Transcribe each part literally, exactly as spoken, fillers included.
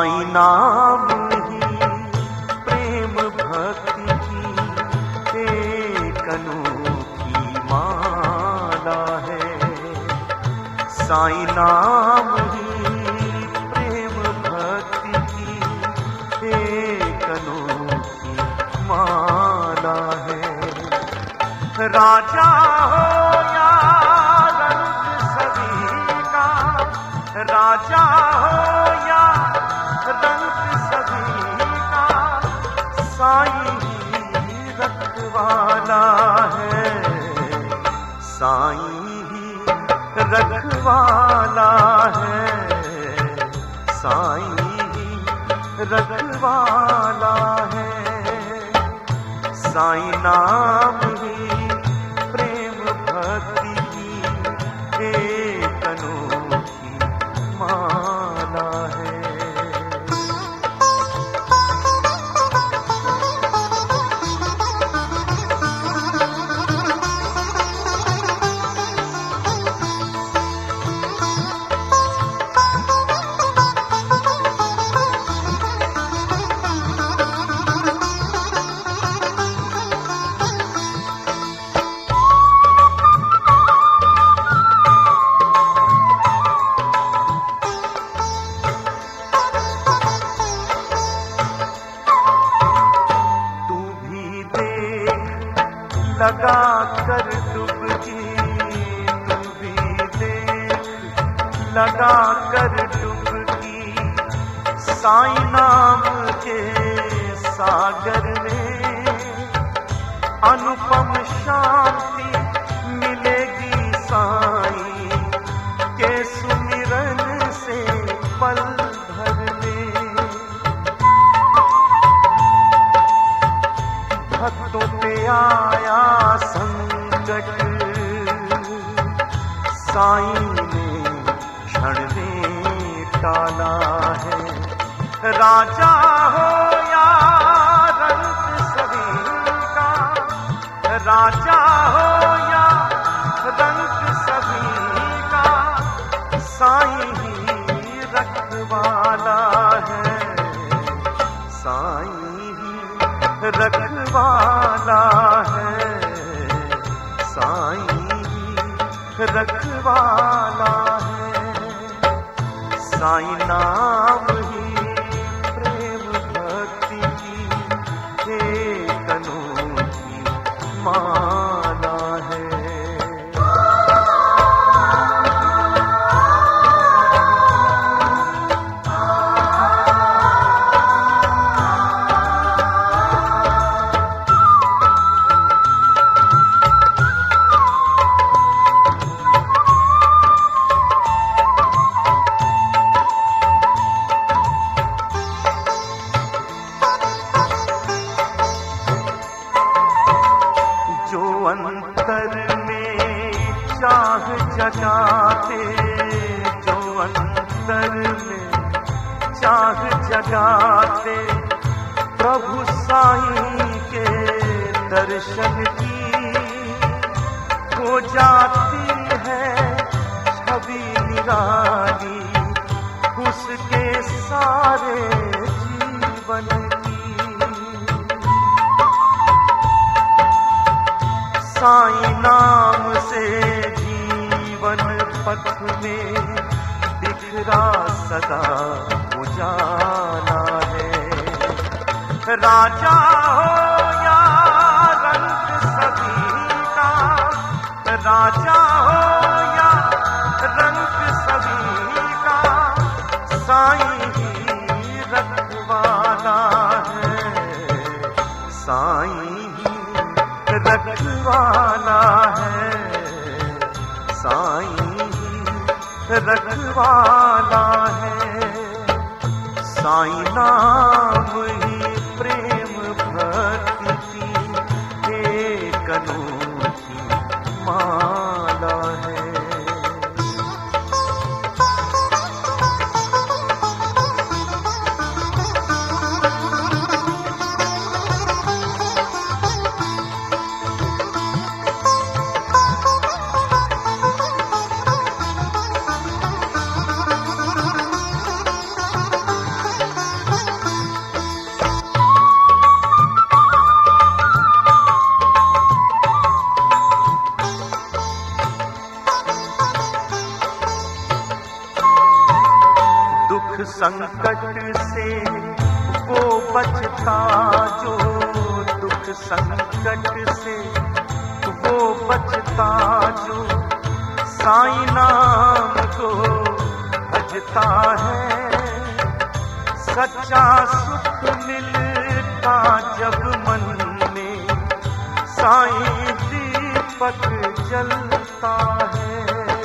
साईं नाम ही प्रेम भक्ति की एक अनूठी माला है। साईं नाम ही प्रेम भक्ति की एक अनूठी माला है। राजा हो या रंग सभी का, राजा हो या रंग सभी का, साईं ही रखवाला है। साईं ही रखवाला है। साईं ही रखवाला है। साईं नाम ही प्रेम भक्ति की एक अनूठी माला है। लगा कर डुबकी, तू भी देख लगा कर डुबकी, साईं नाम के सागर में अनुपम शांति मिलेगी। साईं के सुमिरन से पल भर में भक्तों पे आया संकट, साईं ने क्षण में टाला है। राजा हो या रंग सभी का, राजा हो या रंग सभी का, साईं ही रखवाला है। साईं रखवाला है। साईं रखवाला है। साईं नाम ही प्रेम भक्ति की एक अनूठी माला है। अंतर में चाह जगाते, जो अंतर में चाह जगाते, प्रभु साईं के दर्शन की हो जाती है छवि निराली उसके सारे जीवन की। साईं नाम से जीवन पथ में बिखरा सदा उजाला है। राजा हो या रंग सभी का, राजा हो या रंग सभी का, साईं ही रखवाला है। साईं रखवाला है। साईं रखवाला है। साईं नाम ही प्रेम भक्ति की एक अनूठी माला है। संकट से वो बचता जो, दुख संकट से वो बचता जो, साईं नाम को भजता है। सच्चा सुख मिलता जब मन में, साईं दीपक जलता है।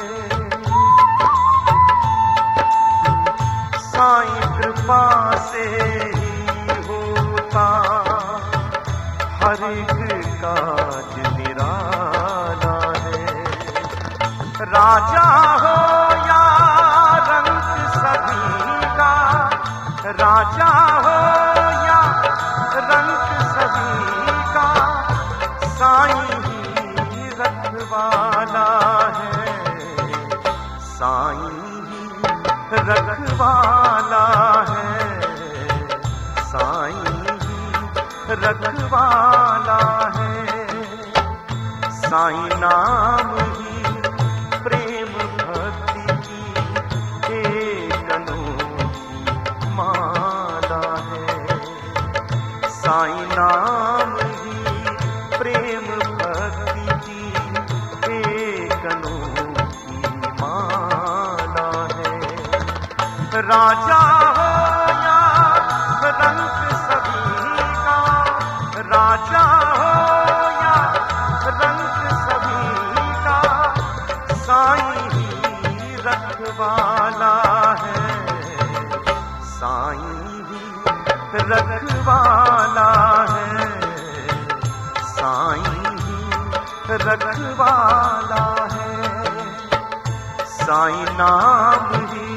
साईं कृपा से ही होता हर एक काज निराला है। राजा हो या रंक सभी का, राजा हो या रंक सभी का, साईं ही रखवाला है। साईं ही रखवाला है, साईं ही रखवाला है। साईं नाम ही प्रेम भक्ति की एक अनोखी माला है। साईं नाम ही प्रेम भक्ति की एक अनोखी माला है। राजा हो या रंक सभी का, राजा हो या रंक सभी का, साईं ही रखवाला है। साईं ही रखवाला है, साईं ही रखवाला है। साईं नाम ही